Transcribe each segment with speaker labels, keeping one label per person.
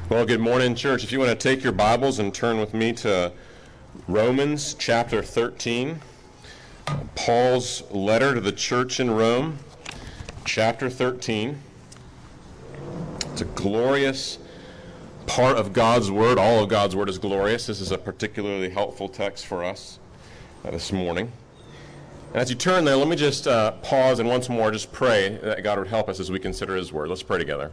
Speaker 1: Well, good morning, church. If you want to take your Bibles and turn with me to Romans chapter 13, Paul's letter to the church in Rome, chapter 13. It's a glorious part of God's Word. All of God's Word is glorious. This is a particularly helpful text for us this morning. And as you turn there, let me just pause and once more just pray that God would help us as we consider His Word. Let's pray together.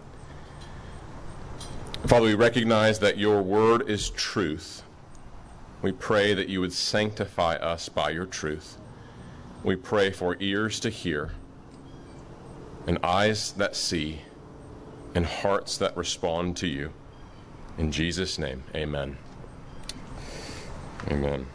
Speaker 1: Father, we recognize that your word is truth. We pray that you would sanctify us by your truth. We pray for ears to hear, and eyes that see, and hearts that respond to you. In Jesus' name, amen. Amen.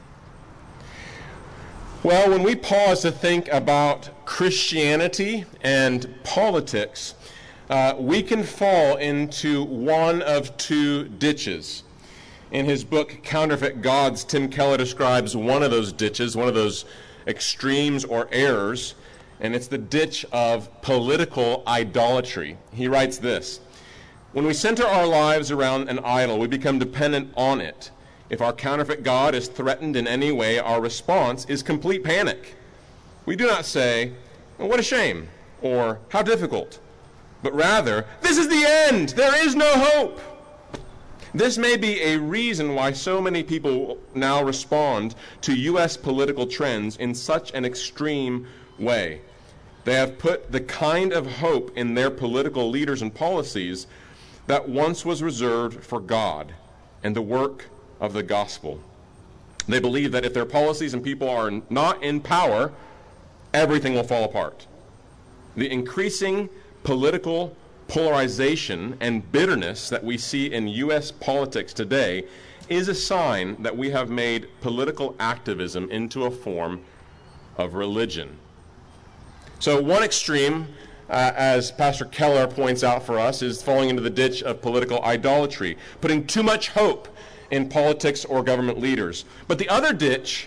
Speaker 1: Well, when we pause to think about Christianity and politics, we can fall into one of two ditches. In his book, Counterfeit Gods, Tim Keller describes one of those ditches, one of those extremes or errors, and it's the ditch of political idolatry. He writes this: when we center our lives around an idol, we become dependent on it. If our counterfeit God is threatened in any way, our response is complete panic. We do not say, "Well, what a shame," or "how difficult," but rather, "This is the end! There is no hope!" This may be a reason why so many people now respond to U.S. political trends in such an extreme way. They have put the kind of hope in their political leaders and policies that once was reserved for God and the work of the gospel. They believe that if their policies and people are not in power, everything will fall apart. The increasing political polarization and bitterness that we see in U.S. politics today is a sign that we have made political activism into a form of religion. So one extreme, as Pastor Keller points out for us, is falling into the ditch of political idolatry, putting too much hope in politics or government leaders. But the other ditch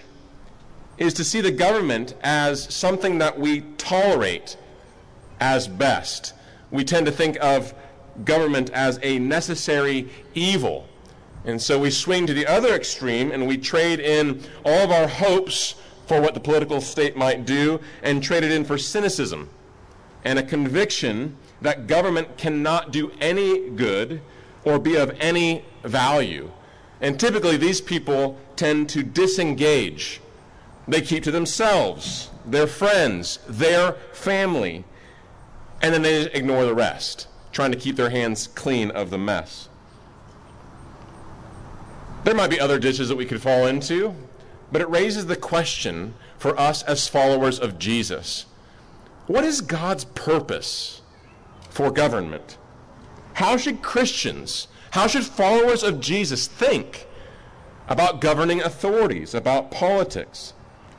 Speaker 1: is to see the government as something that we tolerate as best. We tend to think of government as a necessary evil. And so we swing to the other extreme and we trade in all of our hopes for what the political state might do and trade it in for cynicism and a conviction that government cannot do any good or be of any value. And typically these people tend to disengage. They keep to themselves, their friends, their family, and then they ignore the rest, trying to keep their hands clean of the mess. There might be other ditches that we could fall into, but it raises the question for us as followers of Jesus: what is God's purpose for government? How should Christians, how should followers of Jesus think about governing authorities, about politics?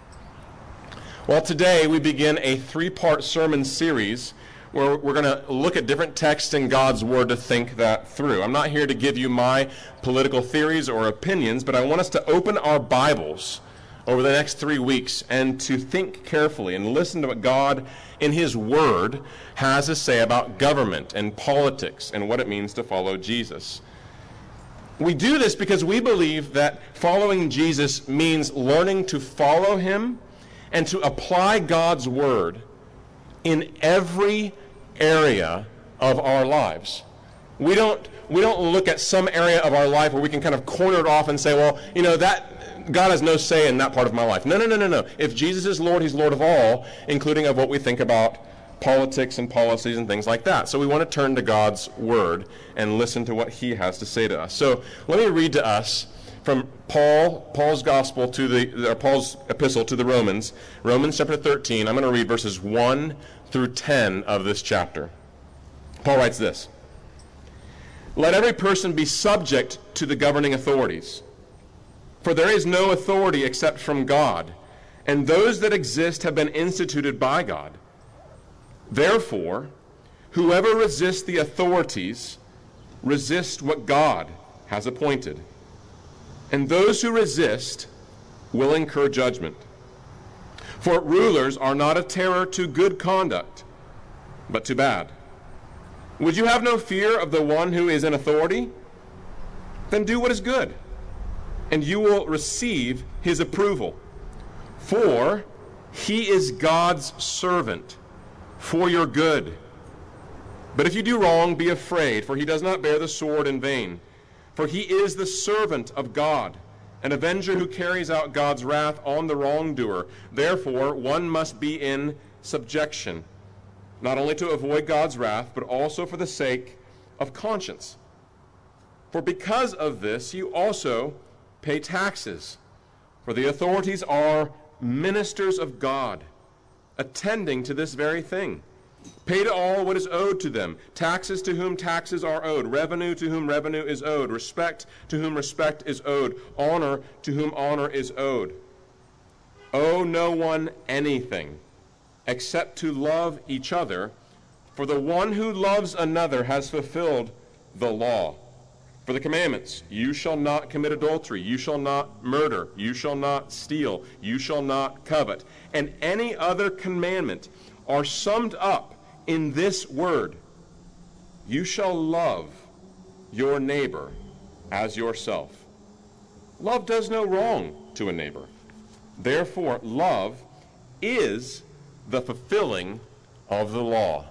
Speaker 1: Well, today we begin a three-part sermon series where we're going to look at different texts in God's Word to think that through. I'm not here to give you my political theories or opinions, but I want us to open our Bibles over the next 3 weeks and to think carefully and listen to what God in His Word has to say about government and politics and what it means to follow Jesus. We do this because we believe that following Jesus means learning to follow Him and to apply God's Word in every area of our lives. We don't look at some area of our life where we can kind of corner it off and say, well, that God has no say in that part of my life. No. If Jesus is Lord, He's Lord of all, including of what we think about politics and policies and things like that. So we want to turn to God's Word and listen to what He has to say to us. So let me read to us from Paul's gospel to Paul's epistle to the Romans, Romans chapter 13. I'm going to read verses 1 through 10 of this chapter. Paul writes this: "Let every person be subject to the governing authorities, for there is no authority except from God, and those that exist have been instituted by God. Therefore, whoever resists the authorities resists what God has appointed. And those who resist will incur judgment. For rulers are not a terror to good conduct, but to bad. Would you have no fear of the one who is in authority? then do what is good, and you will receive his approval. For he is God's servant for your good. But if you do wrong, be afraid, for he does not bear the sword in vain. For he is the servant of God, an avenger who carries out God's wrath on the wrongdoer. Therefore, one must be in subjection, not only to avoid God's wrath, but also for the sake of conscience. For because of this, you also pay taxes. For the authorities are ministers of God, attending to this very thing. Pay to all what is owed to them, taxes to whom taxes are owed, revenue to whom revenue is owed, respect to whom respect is owed, honor to whom honor is owed. Owe no one anything except to love each other, for the one who loves another has fulfilled the law. For the commandments, you shall not commit adultery, you shall not murder, you shall not steal, you shall not covet, and any other commandment are summed up in this word: you shall love your neighbor as yourself. Love does no wrong to a neighbor. Therefore, love is the fulfilling of the law.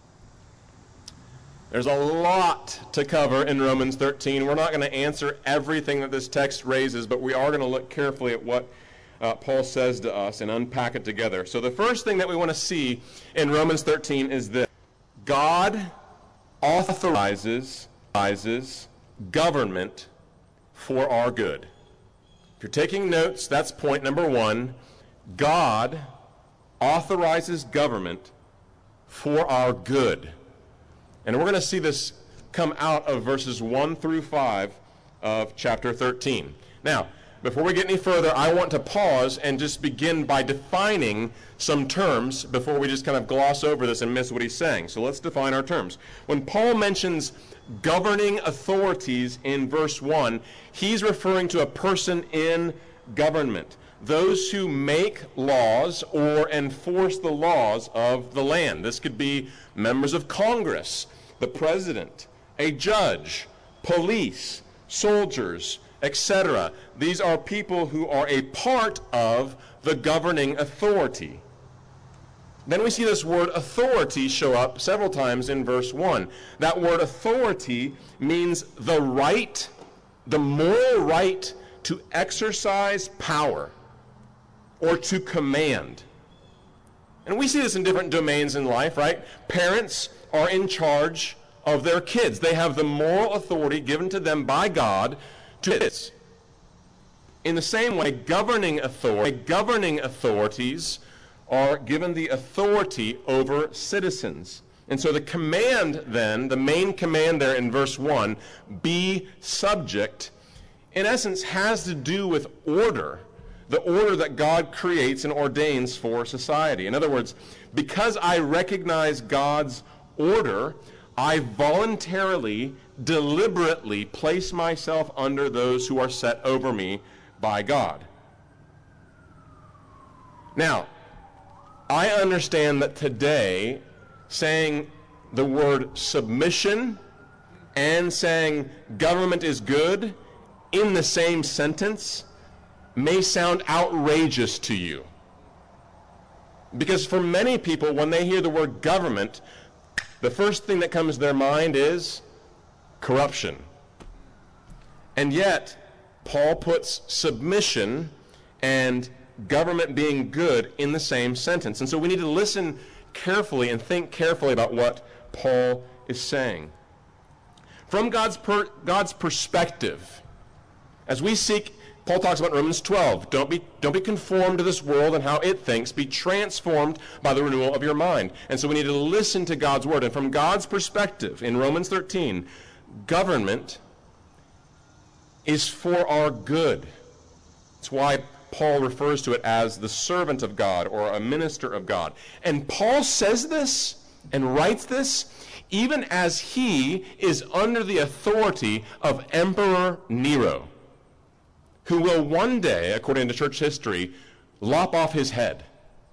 Speaker 1: There's a lot to cover in Romans 13. We're not going to answer everything that this text raises, but we are going to look carefully at what Paul says to us and unpack it together. So the first thing that we want to see in Romans 13 is this: God authorizes government for our good. If you're taking notes, that's point number one. God authorizes government for our good. And we're going to see this come out of verses 1 through 5 of chapter 13. Now, before we get any further, I want to pause and just begin by defining some terms before we just kind of gloss over this and miss what he's saying. So let's define our terms. When Paul mentions governing authorities in verse 1, he's referring to a person in government, those who make laws or enforce the laws of the land. This could be members of Congress, the president, a judge, police, soldiers, etc. These are people who are a part of the governing authority. Then we see this word authority show up several times in verse 1. That word authority means the right, the moral right to exercise power or to command. And we see this in different domains in life, right? Parents are in charge of their kids. They have the moral authority given to them by God to kids. In the same way, governing authorities are given the authority over citizens. And so the command then, the main command there in verse 1, be subject, in essence has to do with order, the order that God creates and ordains for society. In other words, because I recognize God's order, I voluntarily, deliberately place myself under those who are set over me by God. Now, I understand that today saying the word submission and saying government is good in the same sentence may sound outrageous to you. Because for many people, when they hear the word government, the first thing that comes to their mind is corruption. And yet, Paul puts submission and government being good in the same sentence. And so we need to listen carefully and think carefully about what Paul is saying. From God's perspective, as we seek, Paul talks about Romans 12, don't be conformed to this world and how it thinks, be transformed by the renewal of your mind. And so we need to listen to God's word. And from God's perspective, in Romans 13, government is for our good. That's why Paul refers to it as the servant of God or a minister of God. And Paul says this and writes this even as he is under the authority of Emperor Nero, who will one day, according to church history, lop off his head.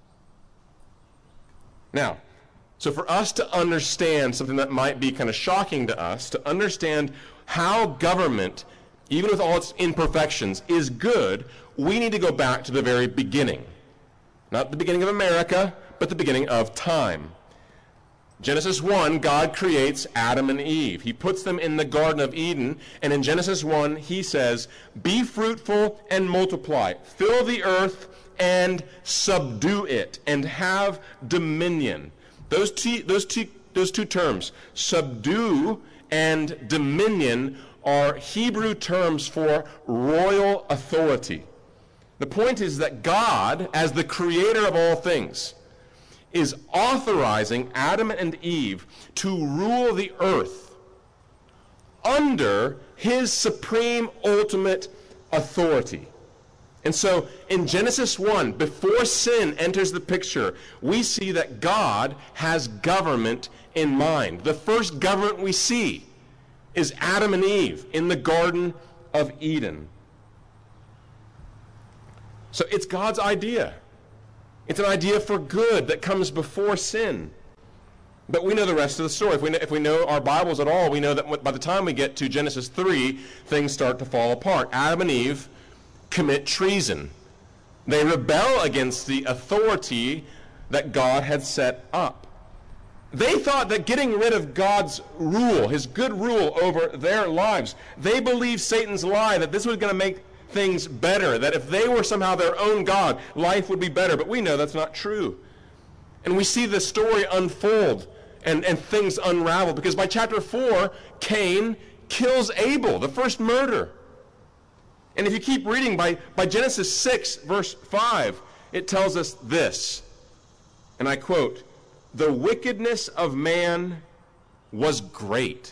Speaker 1: Now, so for us to understand something that might be kind of shocking to us, to understand how government even with all its imperfections, is good, we need to go back to the very beginning. Not the beginning of America, but the beginning of time. Genesis 1, God creates Adam and Eve. He puts them in the Garden of Eden, and in Genesis 1, he says, "Be fruitful and multiply, fill the earth and subdue it, and have dominion." Those two terms, subdue and dominion, are Hebrew terms for royal authority. The point is that God, as the creator of all things, is authorizing Adam and Eve to rule the earth under his supreme ultimate authority. And so in Genesis 1, before sin enters the picture, we see that God has government in mind. The first government we see is Adam and Eve in the Garden of Eden. So it's God's idea. It's an idea for good that comes before sin. But we know the rest of the story. If we know our Bibles at all, we know that by the time we get to Genesis 3, things start to fall apart. Adam and Eve commit treason. They rebel against the authority that God had set up. They thought that getting rid of God's rule, his good rule over their lives, they believed Satan's lie that this was going to make things better, that if they were somehow their own God, life would be better. But we know that's not true. And we see the story unfold and things unravel, because by chapter 4, Cain kills Abel, the first murder. And if you keep reading by Genesis 6, verse 5, it tells us this, and I quote, "The wickedness of man was great.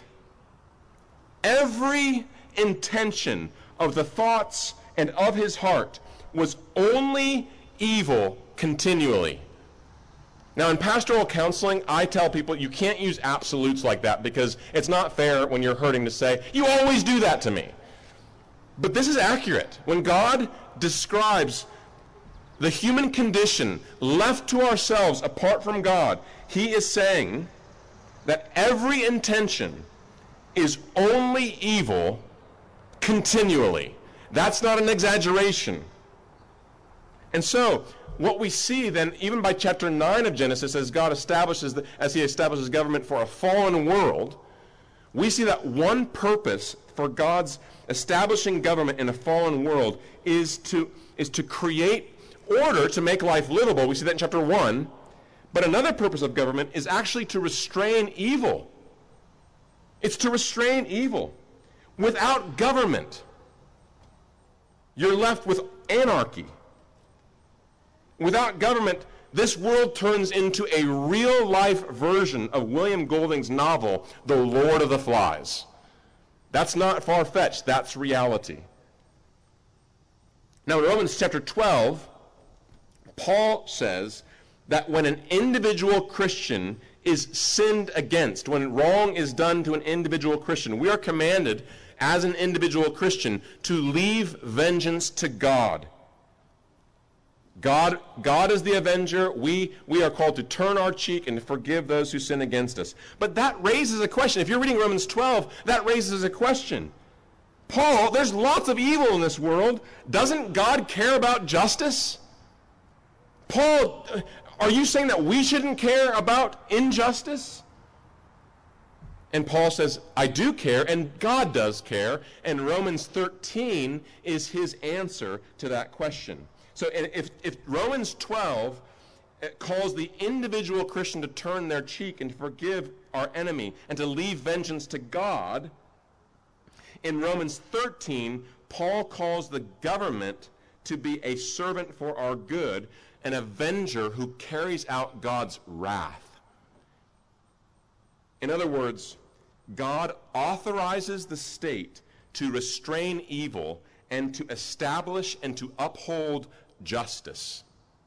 Speaker 1: Every intention of the thoughts and of his heart was only evil continually." Now, in pastoral counseling, I tell people you can't use absolutes like that, because it's not fair when you're hurting to say, "You always do that to me." But this is accurate. When God describes the human condition left to ourselves apart from God, he is saying that every intention is only evil continually. That's not an exaggeration. And so, what we see then, even by chapter 9 of Genesis, as God establishes, as he establishes government for a fallen world, we see that one purpose for God's establishing government in a fallen world is to create order to make life livable. We see that in chapter 1. But another purpose of government is actually to restrain evil. It's to restrain evil. Without government, you're left with anarchy. Without government, this world turns into a real-life version of William Golding's novel, The Lord of the Flies. That's not far-fetched. That's reality. Now, in Romans chapter 12, Paul says that when an individual Christian is sinned against, when wrong is done to an individual Christian, we are commanded as an individual Christian to leave vengeance to God. God is the avenger. We are called to turn our cheek and to forgive those who sin against us. But that raises a question. If you're reading Romans 12, that raises a question. Paul, there's lots of evil in this world. Doesn't God care about justice? Paul, are you saying that we shouldn't care about injustice? And Paul says, I do care, and God does care, and Romans 13 is his answer to that question. So if Romans 12 calls the individual Christian to turn their cheek and to forgive our enemy and to leave vengeance to God, in Romans 13, Paul calls the government to be a servant for our good, an avenger who carries out God's wrath. In other words, God authorizes the state to restrain evil and to establish and to uphold justice.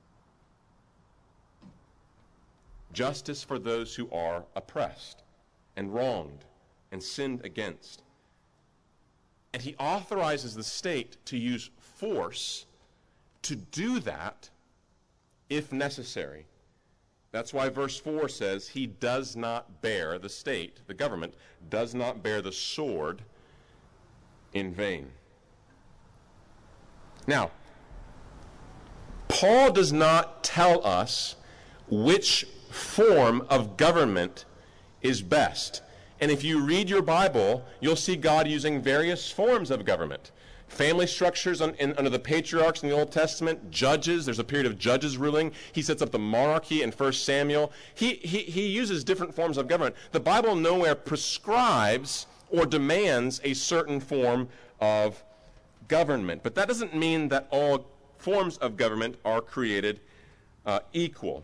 Speaker 1: Justice for those who are oppressed and wronged and sinned against. And he authorizes the state to use force to do that if necessary. That's why verse 4 says he does not bear, the state, the government, does not bear the sword in vain. Now, Paul does not tell us which form of government is best. And if you read your Bible, you'll see God using various forms of government. Family structures under the patriarchs in the Old Testament, judges, there's a period of judges ruling. He sets up the monarchy in 1 Samuel. He uses different forms of government. The Bible nowhere prescribes or demands a certain form of government. But that doesn't mean that all forms of government are created equal.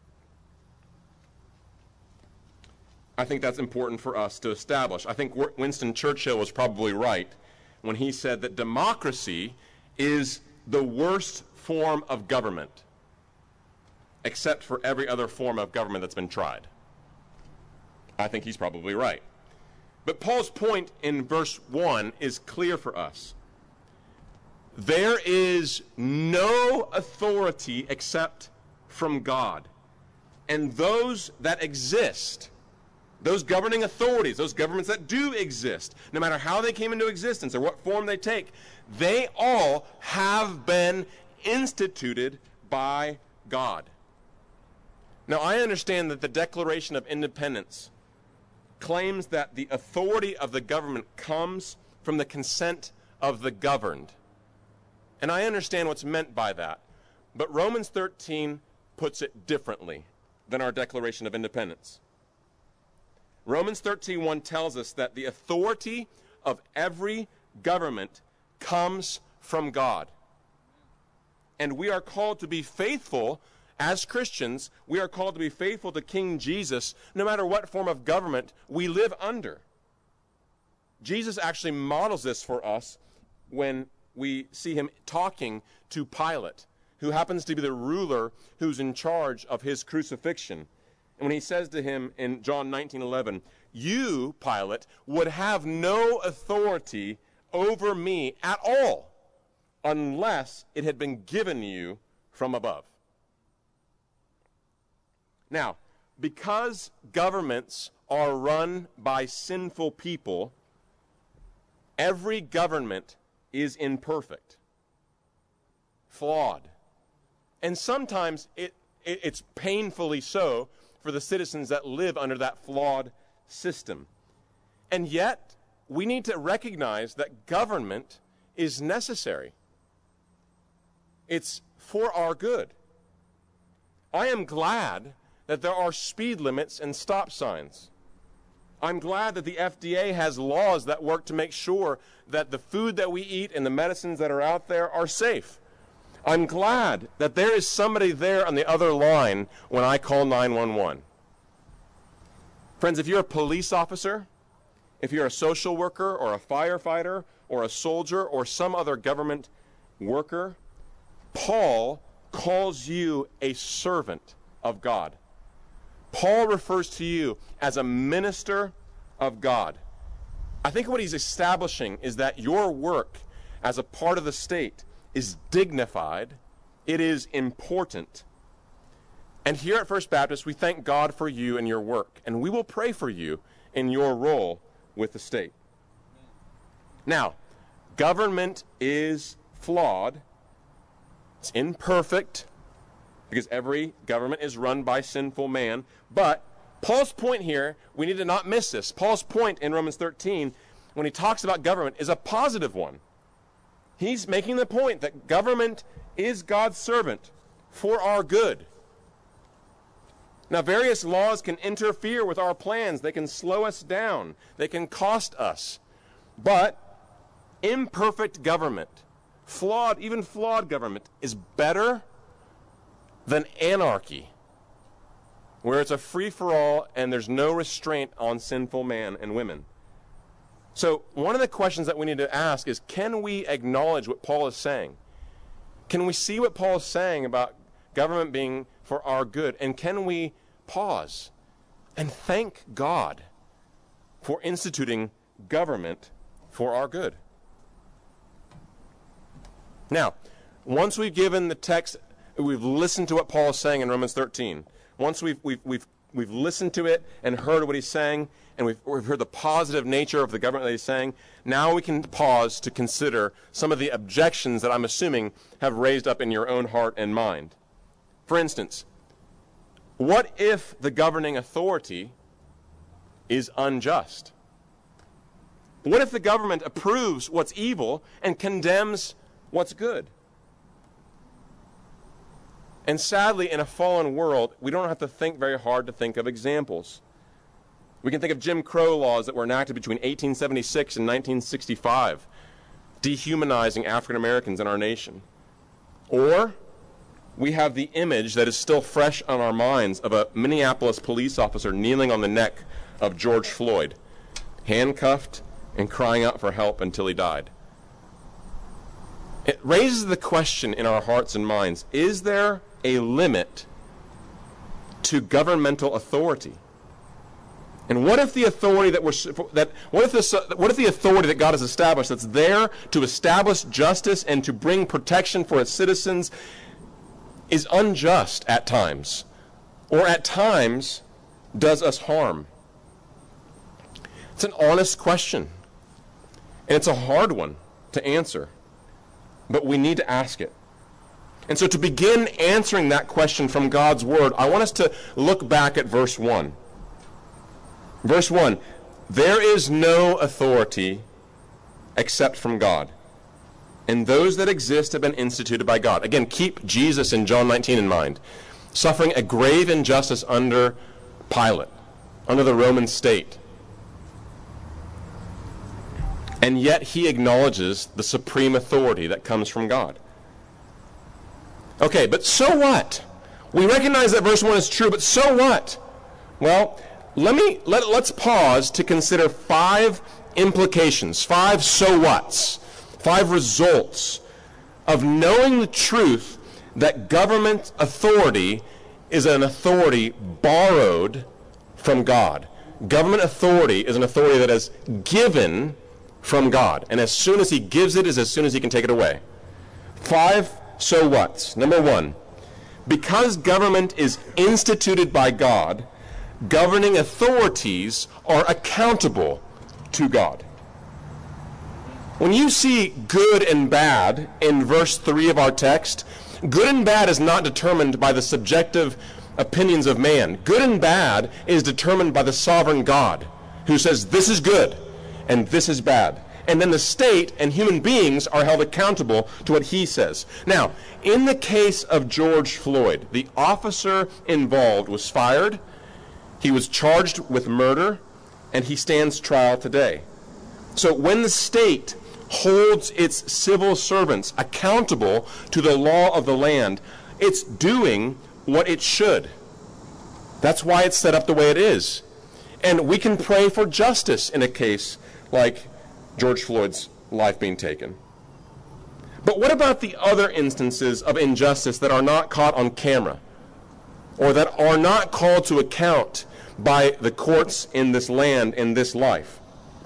Speaker 1: I think that's important for us to establish. I think Winston Churchill was probably right when he said that democracy is the worst form of government, except for every other form of government that's been tried. I think he's probably right. But Paul's point in verse 1 is clear for us. There is no authority except from God. And those that exist, those governing authorities, those governments that do exist, no matter how they came into existence or what form they take, they all have been instituted by God. Now, I understand that the Declaration of Independence claims that the authority of the government comes from the consent of the governed. And I understand what's meant by that. But Romans 13 puts it differently than our Declaration of Independence. Romans 13:1 tells us that the authority of every government comes from God. And we are called to be faithful as Christians. We are called to be faithful to King Jesus no matter what form of government we live under. Jesus actually models this for us when we see him talking to Pilate, who happens to be the ruler who's in charge of his crucifixion. And when he says to him in John 19:11, "You, Pilate, would have no authority over me at all unless it had been given you from above." Now, because governments are run by sinful people, every government is imperfect, flawed, and sometimes it's painfully so for the citizens that live under that flawed system. And yet, we need to recognize that government is necessary. It's for our good. I am glad that there are speed limits and stop signs. I'm glad that the FDA has laws that work to make sure that the food that we eat and the medicines that are out there are safe. I'm glad that there is somebody there on the other line when I call 911. Friends, if you're a police officer, if you're a social worker or a firefighter or a soldier or some other government worker, Paul calls you a servant of God. Paul refers to you as a minister of God. I think what he's establishing is that your work as a part of the state is dignified, it is important. And here at First Baptist, we thank God for you and your work, and we will pray for you in your role with the state. Now, government is flawed, it's imperfect, because every government is run by sinful man. But Paul's point here, we need to not miss this. Paul's point in Romans 13, when he talks about government, is a positive one. He's making the point that government is God's servant for our good. Now, various laws can interfere with our plans. They can slow us down. They can cost us. But imperfect government, even flawed government, is better than anarchy, where it's a free-for-all and there's no restraint on sinful man and women. So one of the questions that we need to ask is, can we acknowledge what Paul is saying? Can we see what Paul is saying about government being for our good? And can we pause and thank God for instituting government for our good? Now, once we've given the text, we've listened to what Paul is saying in Romans 13. Once we've we've listened to it and heard what he's saying, and we've heard the positive nature of the government that he's saying. Now we can pause to consider some of the objections that I'm assuming have raised up in your own heart and mind. For instance, what if the governing authority is unjust? What if the government approves what's evil and condemns what's good? And sadly, in a fallen world, we don't have to think very hard to think of examples. We can think of Jim Crow laws that were enacted between 1876 and 1965, dehumanizing African Americans in our nation. Or we have the image that is still fresh on our minds of a Minneapolis police officer kneeling on the neck of George Floyd, handcuffed and crying out for help until he died. It raises the question in our hearts and minds, is there a limit to governmental authority? And what if the authority what if the authority that God has established, that's there to establish justice and to bring protection for its citizens, is unjust at times, or at times does us harm? It's an honest question, and it's a hard one to answer, but we need to ask it. And so to begin answering that question from God's Word, I want us to look back at verse 1. Verse 1, there is no authority except from God, and those that exist have been instituted by God. Again, keep Jesus in John 19 in mind, suffering a grave injustice under Pilate, under the Roman state. And yet he acknowledges the supreme authority that comes from God. Okay, but so what? We recognize that verse 1 is true, but so what? Well, let's pause to consider 5 implications, 5 so whats, 5 results of knowing the truth that government authority is an authority borrowed from God. Government authority is an authority that is given from God, and as soon as he gives it is as soon as he can take it away. 5 so whats. Number 1, because government is instituted by God, governing authorities are accountable to God. When you see good and bad in verse 3 of our text, good and bad is not determined by the subjective opinions of man. Good and bad is determined by the sovereign God, who says this is good and this is bad. And then the state and human beings are held accountable to what he says. Now, in the case of George Floyd, the officer involved was fired, he was charged with murder, and he stands trial today. So when the state holds its civil servants accountable to the law of the land, it's doing what it should. That's why it's set up the way it is. And we can pray for justice in a case like George Floyd's life being taken. But what about the other instances of injustice that are not caught on camera, or that are not called to account by the courts in this land, in this life?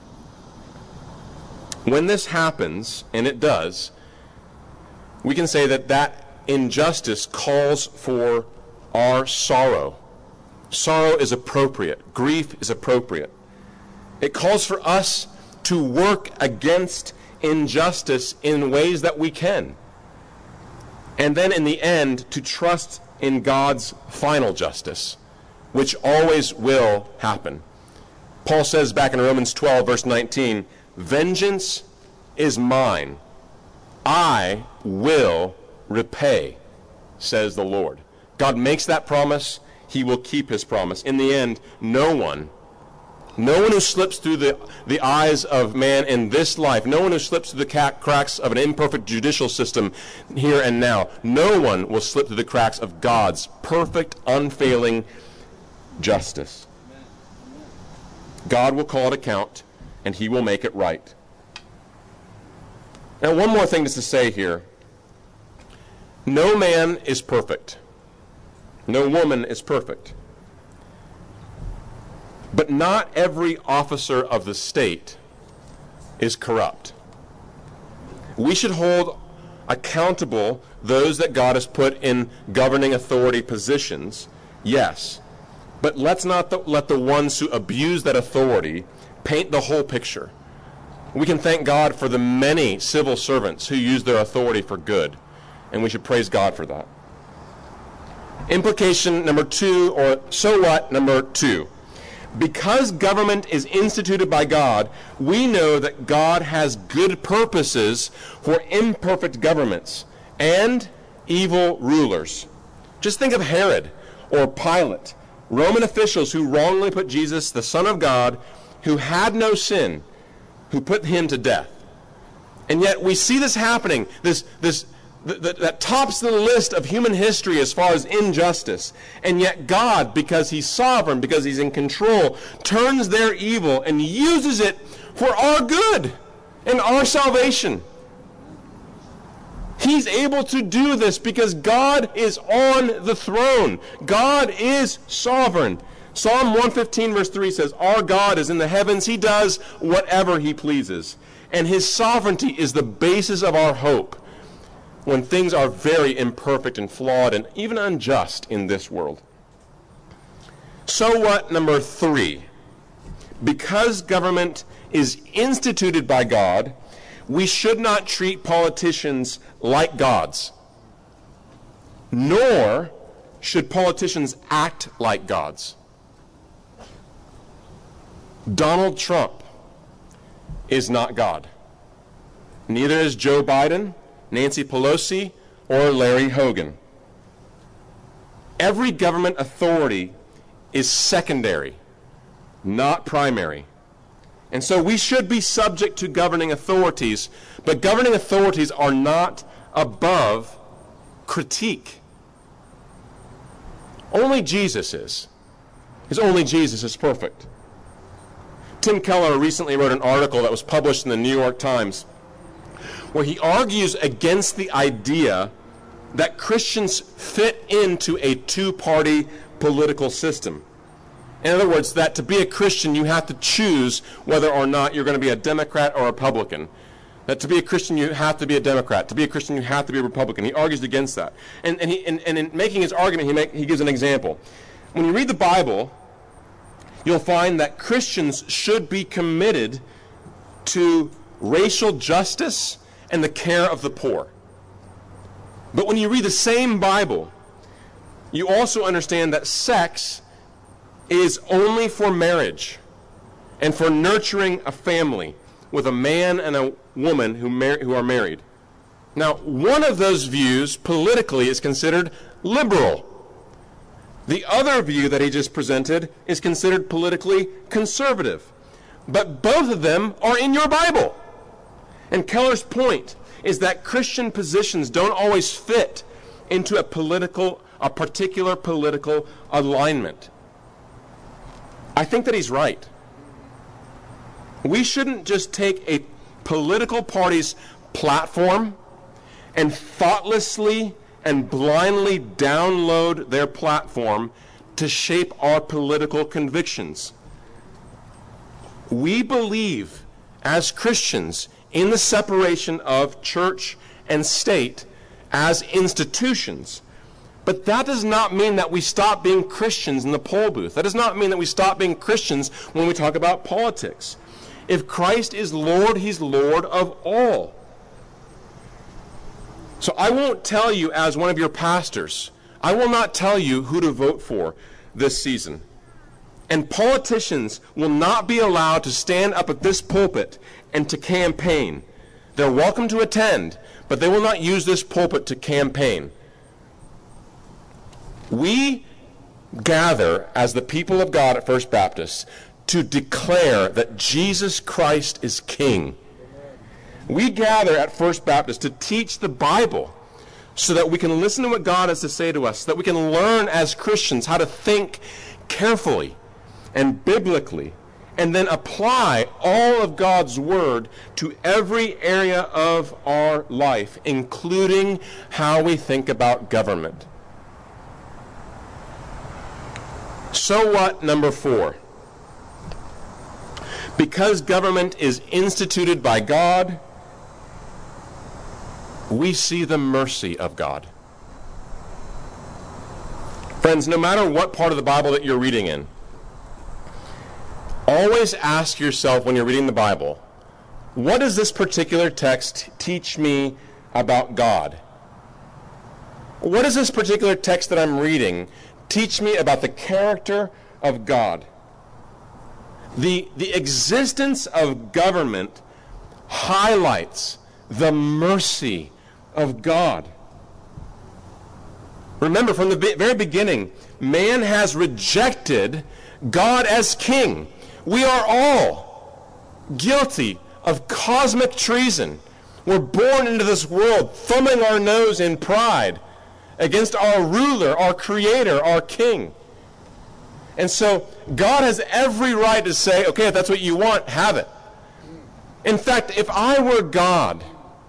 Speaker 1: When this happens, and it does, we can say that that injustice calls for our sorrow. Sorrow is appropriate. Grief is appropriate. It calls for us to work against injustice in ways that we can. And then in the end, to trust in God's final justice, which always will happen. Paul says back in Romans 12, verse 19, vengeance is mine. I will repay, says the Lord. God makes that promise. He will keep his promise. In the end, no one who slips through the eyes of man in this life, no one who slips through the cracks of an imperfect judicial system here and now, no one will slip through the cracks of God's perfect, unfailing justice. God will call it account, and he will make it right. Now, one more thing just to say here. No man is perfect. No woman is perfect. But not every officer of the state is corrupt. We should hold accountable those that God has put in governing authority positions, yes. But let's not let the ones who abuse that authority paint the whole picture. We can thank God for the many civil servants who use their authority for good, and we should praise God for that. Implication number 2, or so what number 2. Because government is instituted by God, we know that God has good purposes for imperfect governments and evil rulers. Just think of Herod or Pilate, Roman officials who wrongly put Jesus, the Son of God, who had no sin, who put him to death. And yet we see this happening, that tops the list of human history as far as injustice. And yet God, because he's sovereign, because he's in control, turns their evil and uses it for our good and our salvation. He's able to do this because God is on the throne. God is sovereign. Psalm 115 verse 3 says, "Our God is in the heavens. He does whatever he pleases." And his sovereignty is the basis of our hope when things are very imperfect and flawed and even unjust in this world. So what number 3? Because government is instituted by God, we should not treat politicians like gods, nor should politicians act like gods. Donald Trump is not God. Neither is Joe Biden, Nancy Pelosi, or Larry Hogan. Every government authority is secondary, not primary. And so we should be subject to governing authorities, but governing authorities are not above critique. Only Jesus is, because only Jesus is perfect. Tim Keller recently wrote an article that was published in the New York Times where he argues against the idea that Christians fit into a two-party political system. In other words, that to be a Christian, you have to choose whether or not you're going to be a Democrat or a Republican. That to be a Christian, you have to be a Democrat. To be a Christian, you have to be a Republican. He argues against that. And in making his argument, he gives an example. When you read the Bible, you'll find that Christians should be committed to racial justice and the care of the poor. But when you read the same Bible, you also understand that sex is only for marriage and for nurturing a family with a man and a woman who are married. Now, one of those views politically is considered liberal. The other view that he just presented is considered politically conservative. But both of them are in your Bible. And Keller's point is that Christian positions don't always fit into a particular political alignment. I think that he's right. We shouldn't just take a political party's platform and thoughtlessly and blindly download their platform to shape our political convictions. We believe as Christians in the separation of church and state as institutions. But that does not mean that we stop being Christians in the poll booth. That does not mean that we stop being Christians when we talk about politics. If Christ is Lord, he's Lord of all. So I won't tell you as one of your pastors, I will not tell you who to vote for this season. And politicians will not be allowed to stand up at this pulpit and to campaign. They're welcome to attend, but they will not use this pulpit to campaign. We gather as the people of God at First Baptist to declare that Jesus Christ is King. We gather at First Baptist to teach the Bible so that we can listen to what God has to say to us, so that we can learn as Christians how to think carefully and biblically, and then apply all of God's Word to every area of our life, including how we think about government. So what, number 4? Because government is instituted by God, we see the mercy of God. Friends, no matter what part of the Bible that you're reading in, always ask yourself when you're reading the Bible, what does this particular text teach me about God? What does this particular text that I'm reading teach me about the character of God? The existence of government highlights the mercy of God. Remember, from the very beginning, man has rejected God as king. We are all guilty of cosmic treason. We're born into this world thumbing our nose in pride against our ruler, our creator, our king. And so God has every right to say, okay, if that's what you want, have it. In fact, if I were God,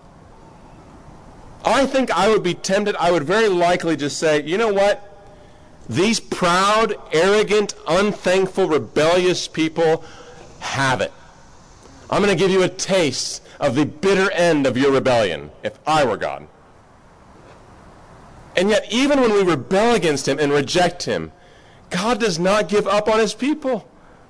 Speaker 1: I think I would be tempted, I would very likely just say, you know what? These proud, arrogant, unthankful, rebellious people, have it. I'm going to give you a taste of the bitter end of your rebellion, if I were God. And yet, even when we rebel against him and reject him, God does not give up on his people.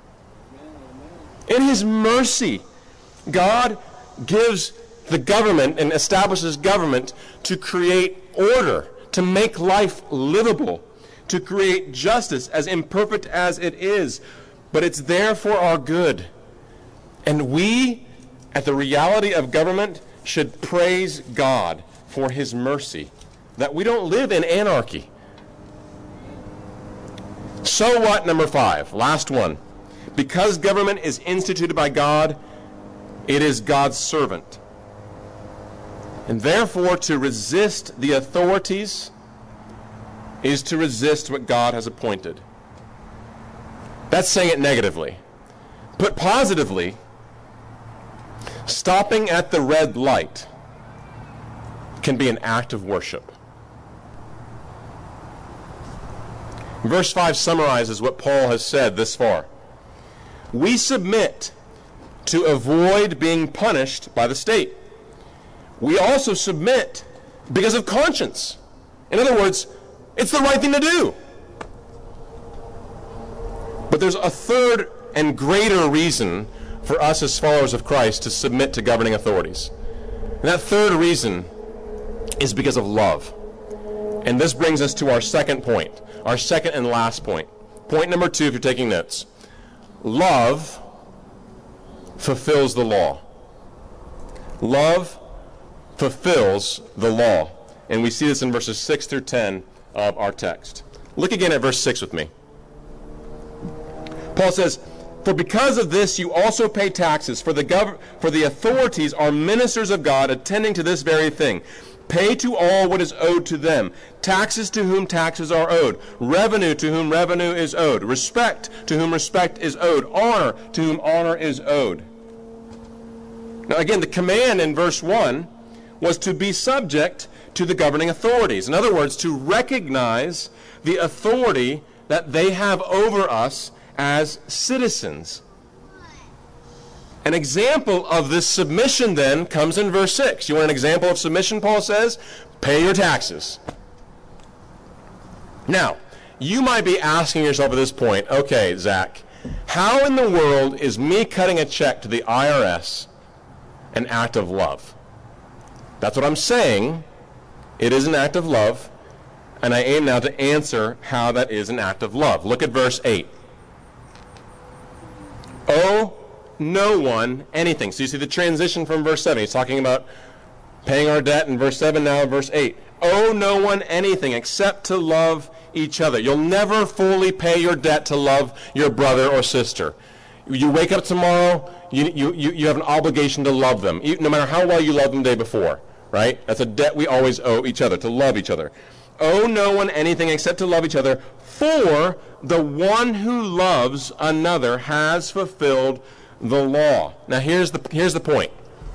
Speaker 1: In his mercy, God gives the government and establishes government to create order, to make life livable, to create justice, as imperfect as it is. But it's there for our good. And we, at the reality of government, should praise God for his mercy, that we don't live in anarchy. So what, number 5, last one. Because government is instituted by God, it is God's servant. And therefore, to resist the authorities is to resist what God has appointed. That's saying it negatively. Put positively, stopping at the red light can be an act of worship. Verse 5 summarizes what Paul has said this far. We submit to avoid being punished by the state. We also submit because of conscience. In other words, it's the right thing to do. But there's a third and greater reason for us as followers of Christ to submit to governing authorities. And that third reason is because of love. And this brings us to our second point, our second and last point. Point number 2, if you're taking notes. Love fulfills the law. Love fulfills the law. And we see this in verses 6 through 10 of our text. Look again at verse 6 with me. Paul says, "For because of this you also pay taxes, for the authorities are ministers of God, attending to this very thing. Pay to all what is owed to them, taxes to whom taxes are owed, revenue to whom revenue is owed, respect to whom respect is owed, honor to whom honor is owed." Now again, the command in verse 1 was to be subject to the governing authorities. In other words, to recognize the authority that they have over us as citizens. An example of this submission then comes in verse 6. You want an example of submission, Paul says? Pay your taxes. Now, you might be asking yourself at this point, okay, Zach, how in the world is me cutting a check to the IRS an act of love? That's what I'm saying. It is an act of love, and I aim now to answer how that is an act of love. Look at verse 8. Owe no one anything. So you see the transition from verse 7. He's talking about paying our debt in verse 7, now in verse 8. Owe no one anything except to love each other. You'll never fully pay your debt to love your brother or sister. You wake up tomorrow, you have an obligation to love them, no matter how well you loved them the day before, right? That's a debt we always owe each other, to love each other. Owe no one anything except to love each other, for the one who loves another has fulfilled the law. Now here's the point.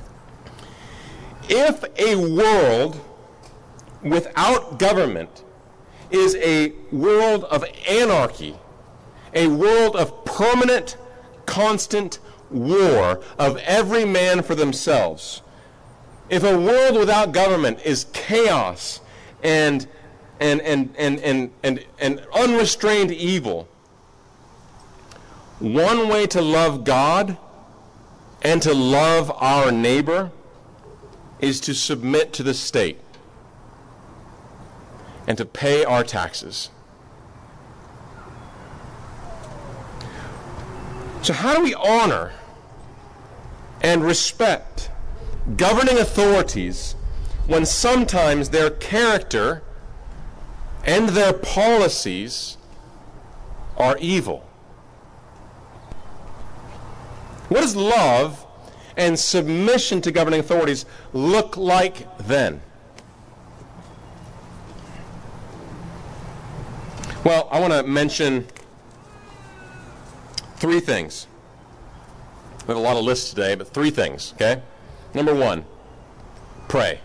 Speaker 1: If a world without government is a world of anarchy, a world of permanent, constant war of every man for themselves, if a world without government is chaos and and unrestrained evil, one way to love God and to love our neighbor is to submit to the state and to pay our taxes. So how do we honor and respect governing authorities when sometimes their character and their policies are evil? What does love and submission to governing authorities look like then? Well, I want to mention 3 things. We have a lot of lists today, but 3 things, okay? Number 1, pray.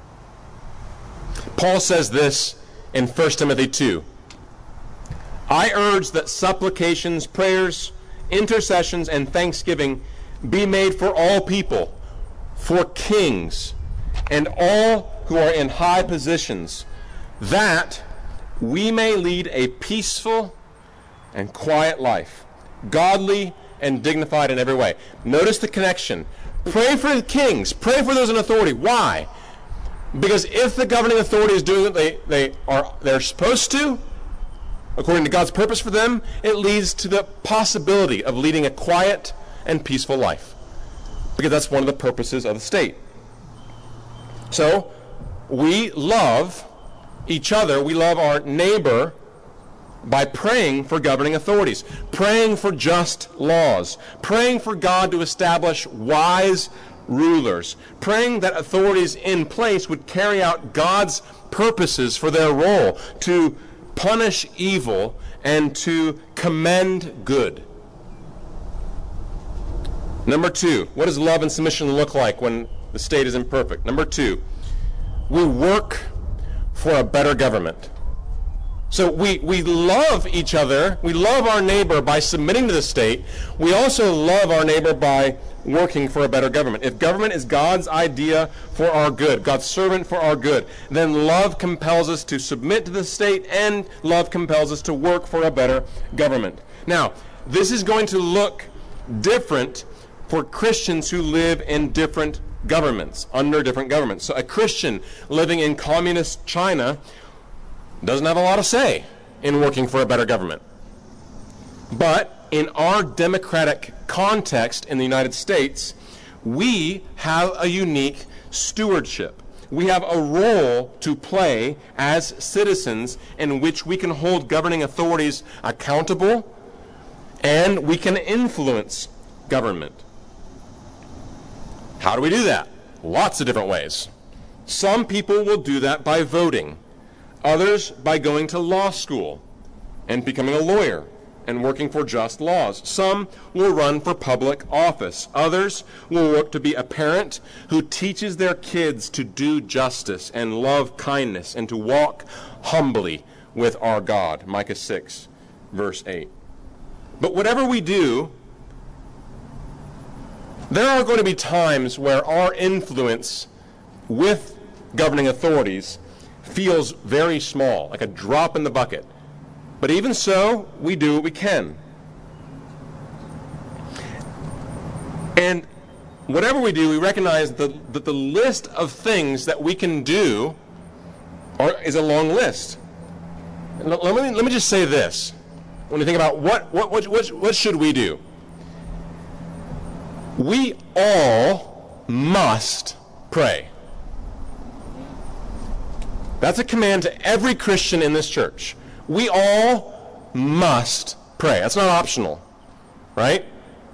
Speaker 1: Paul says this in 1 Timothy 2. I urge that supplications, prayers, intercessions, and thanksgiving be made for all people, for kings, and all who are in high positions, that we may lead a peaceful and quiet life, godly and dignified in every way. Notice the connection. Pray for the kings. Pray for those in authority. Why? Because if the governing authority is doing what they're supposed to, according to God's purpose for them, it leads to the possibility of leading a quiet and peaceful life. Because that's one of the purposes of the state. So, we love each other, we love our neighbor by praying for governing authorities, praying for just laws, praying for God to establish wise rulers, praying that authorities in place would carry out God's purposes for their role, to punish evil and to commend good. Number 2, what does love and submission look like when the state is imperfect? Number 2, we work for a better government. So we love each other, we love our neighbor by submitting to the state. We also love our neighbor by working for a better government. If government is God's idea for our good, God's servant for our good, then love compels us to submit to the state, and love compels us to work for a better government. Now, this is going to look different for Christians who live in different governments, under different governments. So a Christian living in communist China doesn't have a lot of say in working for a better government. But in our democratic context in the United States, we have a unique stewardship. We have a role to play as citizens in which we can hold governing authorities accountable, and we can influence government. How do we do that? Lots of different ways. Some people will do that by voting. Others by going to law school and becoming a lawyer and working for just laws. Some will run for public office. Others will work to be a parent who teaches their kids to do justice and love kindness and to walk humbly with our God. Micah 6, verse 8. But whatever we do, there are going to be times where our influence with governing authorities feels very small, like a drop in the bucket. But even so, we do what we can. And whatever we do, we recognize that the list of things that we can do is a long list. And let me just say this. When you think about what should we do? We all must pray. That's a command to every Christian in this church. We all must pray. That's not optional, right?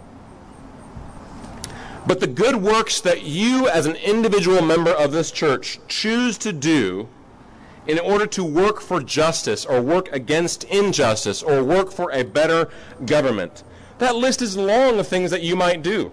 Speaker 1: But the good works that you as an individual member of this church choose to do in order to work for justice or work against injustice or work for a better government, that list is long of things that you might do.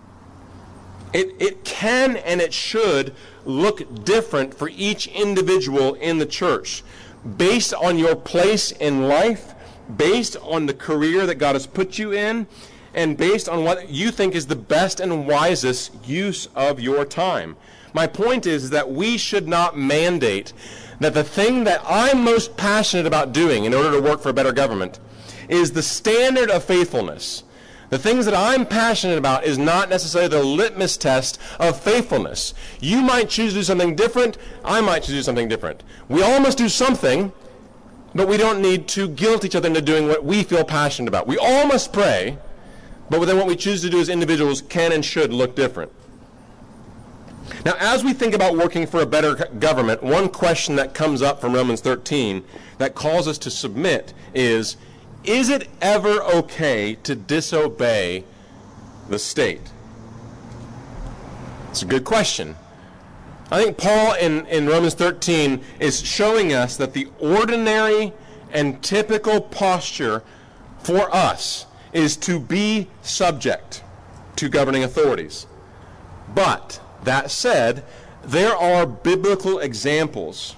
Speaker 1: It can and it should look different for each individual in the church based on your place in life, based on the career that God has put you in, and based on what you think is the best and wisest use of your time. My point is that we should not mandate that the thing that I'm most passionate about doing in order to work for a better government is the standard of faithfulness. The things that I'm passionate about is not necessarily the litmus test of faithfulness. You might choose to do something different. I might choose to do something different. We all must do something, but we don't need to guilt each other into doing what we feel passionate about. We all must pray, but then what we choose to do as individuals can and should look different. Now, as we think about working for a better government, one question that comes up from Romans 13 that calls us to submit is it ever okay to disobey the state? It's a good question. I think Paul in Romans 13 is showing us that the ordinary and typical posture for us is to be subject to governing authorities. But, that said, there are biblical examples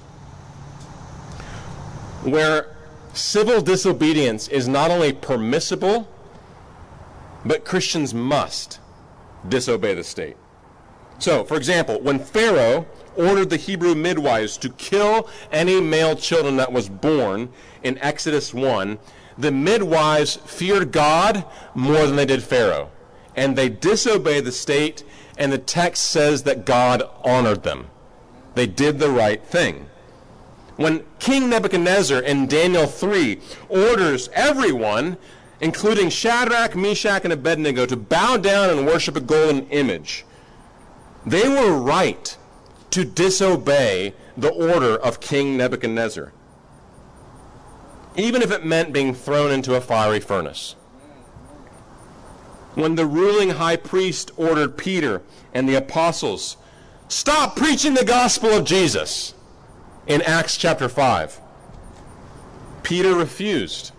Speaker 1: where civil disobedience is not only permissible, but Christians must disobey the state. So, for example, when Pharaoh ordered the Hebrew midwives to kill any male children that was born in Exodus 1, the midwives feared God more than they did Pharaoh. And they disobeyed the state, and the text says that God honored them. They did the right thing. When King Nebuchadnezzar in Daniel 3 orders everyone, including Shadrach, Meshach, and Abednego, to bow down and worship a golden image, they were right to disobey the order of King Nebuchadnezzar, even if it meant being thrown into a fiery furnace. When the ruling high priest ordered Peter and the apostles, "Stop preaching the gospel of Jesus," in Acts chapter 5, Peter refused.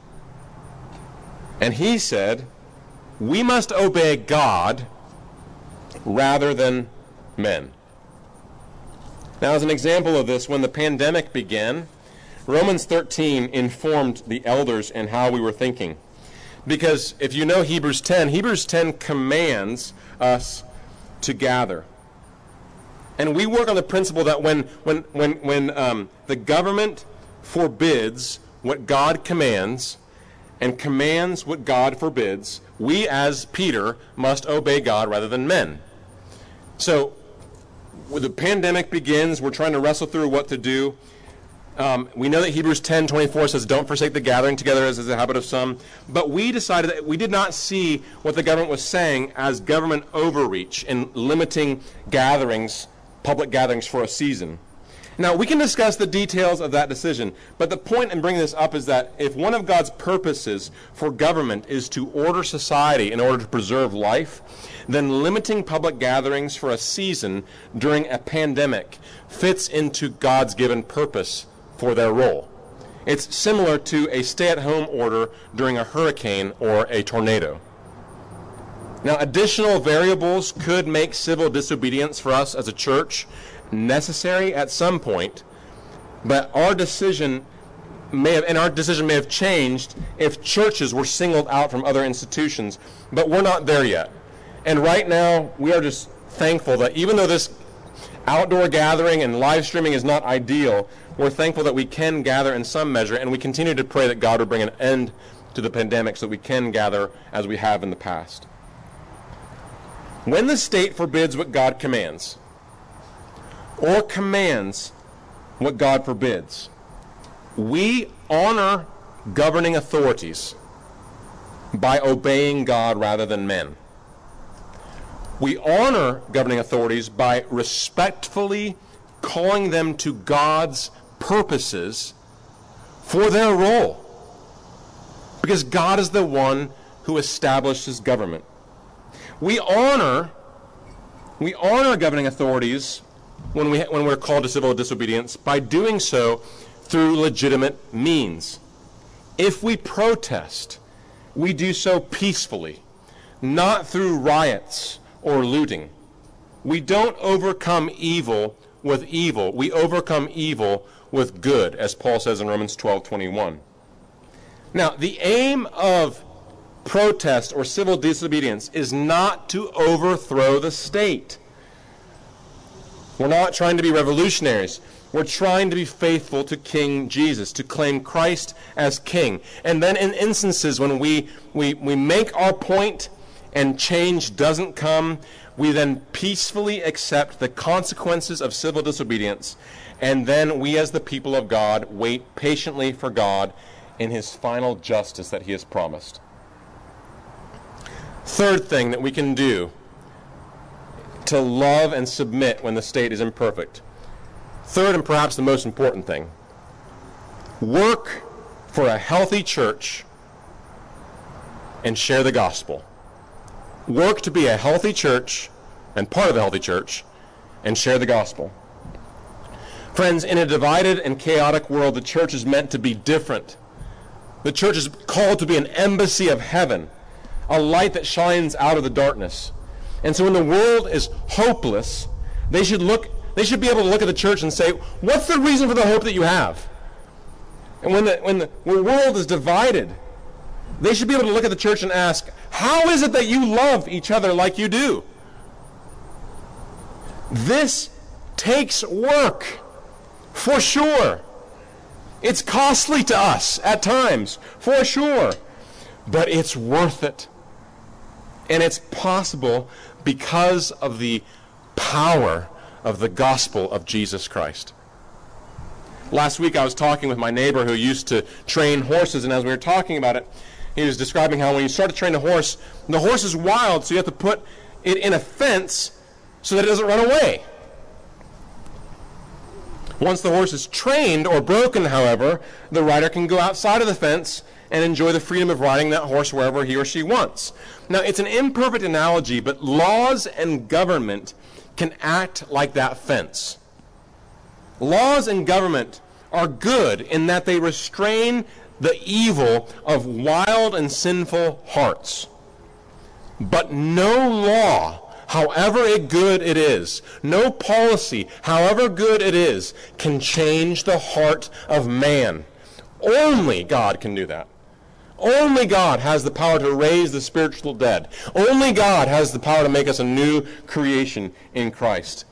Speaker 1: And he said, "We must obey God rather than men." Now, as an example of this, when the pandemic began, Romans 13 informed the elders in how we were thinking. Because if you know Hebrews 10 commands us to gather. And we work on the principle that when the government forbids what God commands and commands what God forbids, we as Peter must obey God rather than men. So when the pandemic begins, we're trying to wrestle through what to do. We know that Hebrews 10:24 says, "Don't forsake the gathering together as is the habit of some." But we decided that we did not see what the government was saying as government overreach in limiting gatherings, public gatherings for a season. Now, we can discuss the details of that decision, but the point in bringing this up is that if one of God's purposes for government is to order society in order to preserve life, then limiting public gatherings for a season during a pandemic fits into God's given purpose for their role. It's similar to a stay-at-home order during a hurricane or a tornado. Now, additional variables could make civil disobedience for us as a church necessary at some point, but our decision may have changed if churches were singled out from other institutions, but we're not there yet. And right now, we are just thankful that even though this outdoor gathering and live streaming is not ideal, we're thankful that we can gather in some measure, and we continue to pray that God would bring an end to the pandemic so that we can gather as we have in the past. When the state forbids what God commands, or commands what God forbids, we honor governing authorities by obeying God rather than men. We honor governing authorities by respectfully calling them to God's purposes for their role, because God is the one who established his government. We honor governing authorities when we're called to civil disobedience by doing so through legitimate means. If we protest, we do so peacefully, not through riots or looting. We don't overcome evil with evil. We overcome evil with good, as Paul says in Romans 12:21. Now, the aim of protest, or civil disobedience is not to overthrow the state. We're not trying to be revolutionaries. We're trying to be faithful to King Jesus, to claim Christ as King. And then in instances when we make our point and change doesn't come, we then peacefully accept the consequences of civil disobedience, and then we as the people of God wait patiently for God in his final justice that he has promised. Third thing that we can do to love and submit when the state is imperfect. Third, and perhaps the most important thing, work for a healthy church and share the gospel. Work to be a healthy church and part of a healthy church and share the gospel. Friends, in a divided and chaotic world, the church is meant to be different. The church is called to be an embassy of heaven, a light that shines out of the darkness. And so when the world is hopeless, they should be able to look at the church and say, what's the reason for the hope that you have? And when the world is divided, they should be able to look at the church and ask, how is it that you love each other like you do? This takes work, for sure. It's costly to us at times, for sure. But it's worth it. And it's possible because of the power of the gospel of Jesus Christ. Last week I was talking with my neighbor who used to train horses, and as we were talking about it, he was describing how when you start to train a horse, the horse is wild, so you have to put it in a fence so that it doesn't run away. Once the horse is trained or broken, however, the rider can go outside of the fence and enjoy the freedom of riding that horse wherever he or she wants. Now, it's an imperfect analogy, but laws and government can act like that fence. Laws and government are good in that they restrain the evil of wild and sinful hearts. But no law, however good it is, no policy, however good it is, can change the heart of man. Only God can do that. Only God has the power to raise the spiritual dead. Only God has the power to make us a new creation in Christ.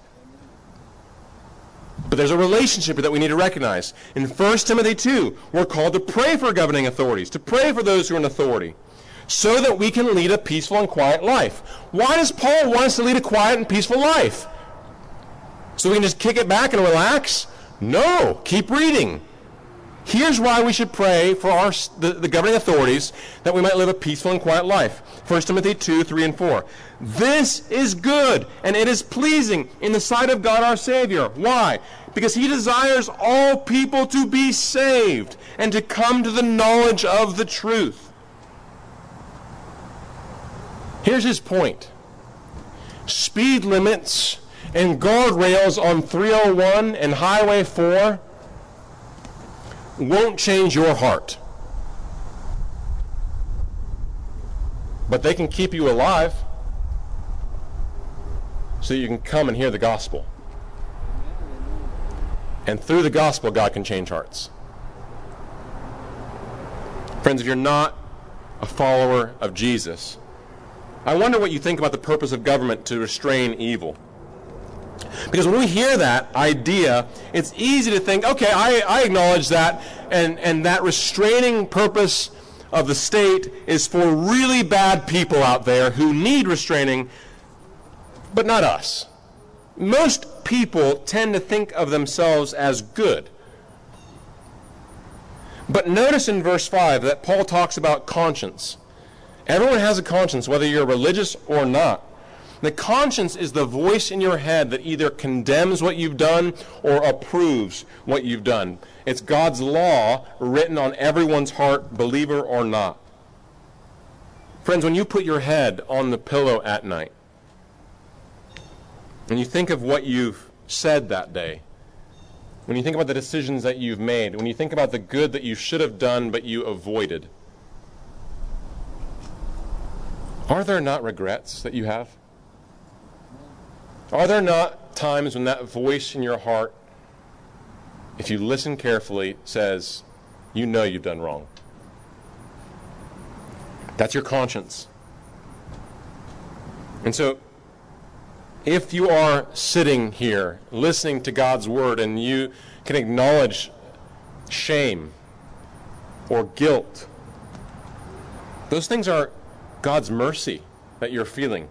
Speaker 1: But there's a relationship that we need to recognize. In 1 Timothy 2, we're called to pray for governing authorities, to pray for those who are in authority, so that we can lead a peaceful and quiet life. Why does Paul want us to lead a quiet and peaceful life? So we can just kick it back and relax? No, keep reading. Here's why we should pray for the governing authorities, that we might live a peaceful and quiet life. 1 Timothy 2, 3, and 4. This is good, and it is pleasing in the sight of God our Savior. Why? Because he desires all people to be saved and to come to the knowledge of the truth. Here's his point. Speed limits and guardrails on 301 and Highway 4 won't change your heart. But they can keep you alive so you can come and hear the gospel. And through the gospel, God can change hearts. Friends, if you're not a follower of Jesus, I wonder what you think about the purpose of government to restrain evil. Because when we hear that idea, it's easy to think, okay, I acknowledge that, and that restraining purpose of the state is for really bad people out there who need restraining, but not us. Most people tend to think of themselves as good. But notice in verse 5 that Paul talks about conscience. Everyone has a conscience, whether you're religious or not. The conscience is the voice in your head that either condemns what you've done or approves what you've done. It's God's law written on everyone's heart, believer or not. Friends, when you put your head on the pillow at night, and you think of what you've said that day, when you think about the decisions that you've made, when you think about the good that you should have done but you avoided, are there not regrets that you have? Are there not times when that voice in your heart, if you listen carefully, says, you know you've done wrong? That's your conscience. And so, if you are sitting here listening to God's word and you can acknowledge shame or guilt, those things are God's mercy that you're feeling.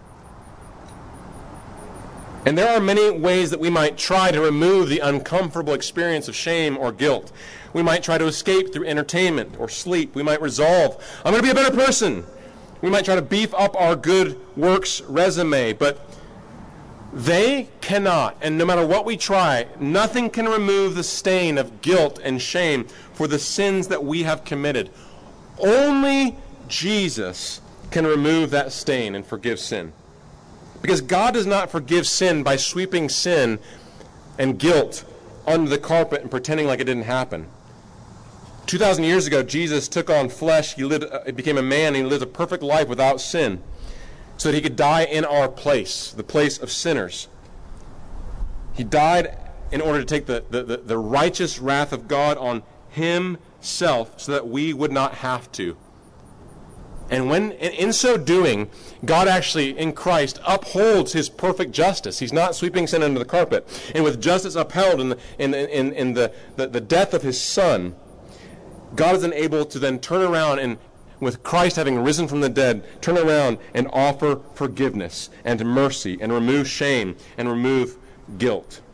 Speaker 1: And there are many ways that we might try to remove the uncomfortable experience of shame or guilt. We might try to escape through entertainment or sleep. We might resolve, I'm going to be a better person. We might try to beef up our good works resume, but they cannot, and no matter what we try, nothing can remove the stain of guilt and shame for the sins that we have committed. Only Jesus can remove that stain and forgive sin. Because God does not forgive sin by sweeping sin and guilt under the carpet and pretending like it didn't happen. 2,000 years ago, Jesus took on flesh. He became a man, and he lived a perfect life without sin so that he could die in our place, the place of sinners. He died in order to take the righteous wrath of God on himself so that we would not have to. And in so doing, God actually, in Christ, upholds his perfect justice. He's not sweeping sin under the carpet. And with justice upheld in the death of his Son, God is then able to then turn around and, with Christ having risen from the dead, turn around and offer forgiveness and mercy and remove shame and remove guilt.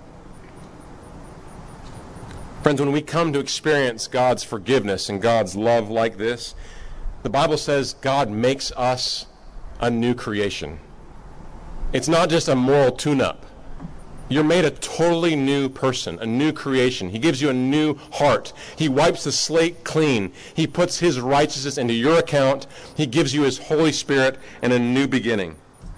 Speaker 1: Friends, when we come to experience God's forgiveness and God's love like this, the Bible says God makes us a new creation. It's not just a moral tune-up. You're made a totally new person, a new creation. He gives you a new heart. He wipes the slate clean. He puts his righteousness into your account. He gives you his Holy Spirit and a new beginning.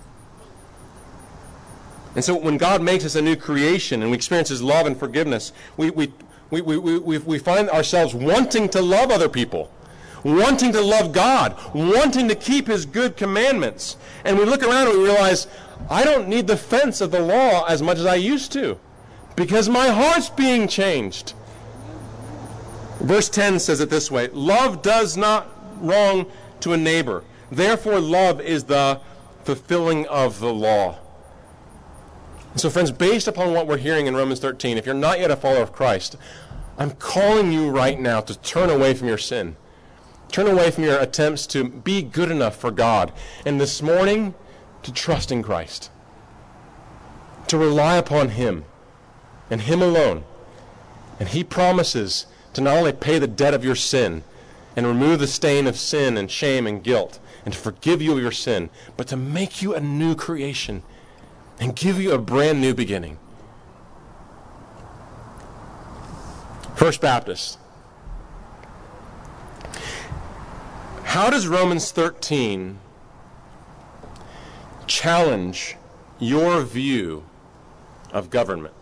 Speaker 1: And so when God makes us a new creation and we experience his love and forgiveness, we find ourselves wanting to love other people, wanting to love God, wanting to keep his good commandments. And we look around and we realize, I don't need the fence of the law as much as I used to, because my heart's being changed. Verse 10 says it this way: love does not wrong to a neighbor. Therefore, love is the fulfilling of the law. So friends, based upon what we're hearing in Romans 13, if you're not yet a follower of Christ, I'm calling you right now to turn away from your sin. Turn away from your attempts to be good enough for God. And this morning, to trust in Christ. To rely upon him and him alone. And he promises to not only pay the debt of your sin and remove the stain of sin and shame and guilt and to forgive you of your sin, but to make you a new creation and give you a brand new beginning. First Baptist. How does Romans 13 challenge your view of government?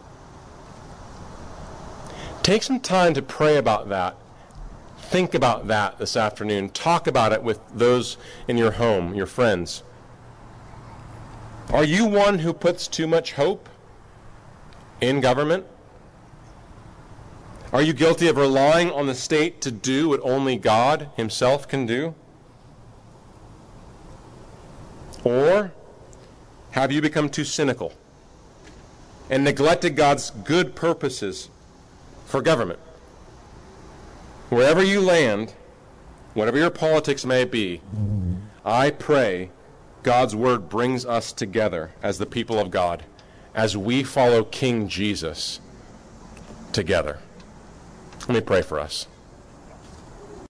Speaker 1: Take some time to pray about that. Think about that this afternoon. Talk about it with those in your home, your friends. Are you one who puts too much hope in government? Are you guilty of relying on the state to do what only God himself can do? Or have you become too cynical and neglected God's good purposes for government? Wherever you land, whatever your politics may be, I pray God's word brings us together as the people of God, as we follow King Jesus together. Let me pray for us.